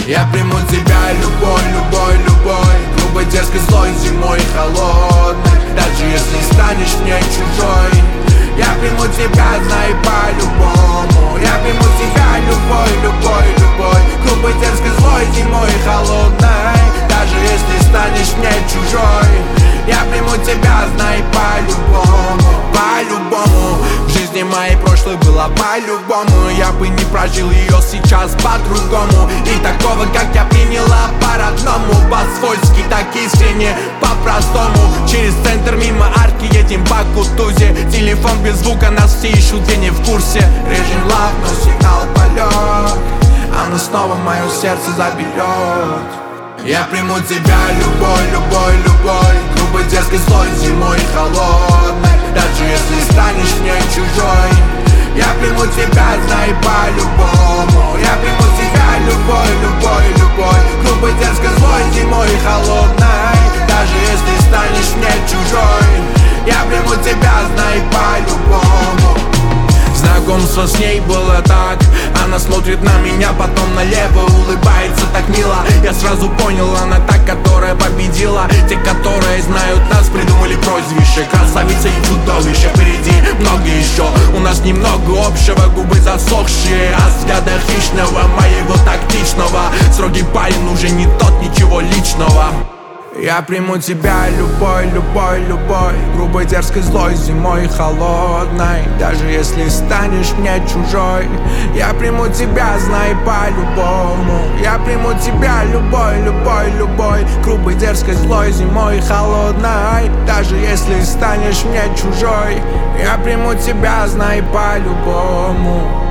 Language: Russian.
Я приму тебя любой, любой, любой, грубой, дерзкой, злой, зимой холодной. Даже если станешь мне чужой, я приму тебя, знай, по-любому. Я приму тебя любой, любой, любой, грубой, дерзкой, злой, зимой холодной. Даже если станешь мне чужой, я приму тебя, знай, по-любому. По-любому. В жизни моей прошлой было по-любому. Я бы не прожил ее сейчас по-другому. И такого, как я, приняла по-родному, по-свойски, так искренне, по-простому. Через центр мимо арки едем по Кутузе. Телефон без звука, нас все ищут, где не в курсе. Режем лав, но сигнал полет. Она снова мое сердце заберет. Я приму тебя любой, любой, любой, грубой, дерзкой, злой, зимой холодной. Даже если станешь мне чужой, я приму тебя, знай, по-любому. Я приму тебя любой, любой, любой, грубой, дерзкой, злой, зимой холодной. Даже если станешь мне чужой, я приму тебя, знай, по-любому. Знакомство с ней было так. Она смотрит на меня, потом налево, улыбается так мило. Я сразу понял, она та, которая победила. Те, которые знают нас, придумали прозвище красавица и чудовище. Впереди много еще, у нас немного общего. Губы засохшие от взгляда хищного, моего тактичного. Строгий парень, уже не тот, ничего личного. Я приму тебя любой, любой, любой, грубой, дерзкой, злой, зимой холодной. Даже если станешь мне чужой, я приму тебя, знай, по-любому. Я приму тебя любой, любой, любой, грубой, дерзкой, злой, зимой холодной. Даже если станешь мне чужой, я приму тебя, знай, по-любому.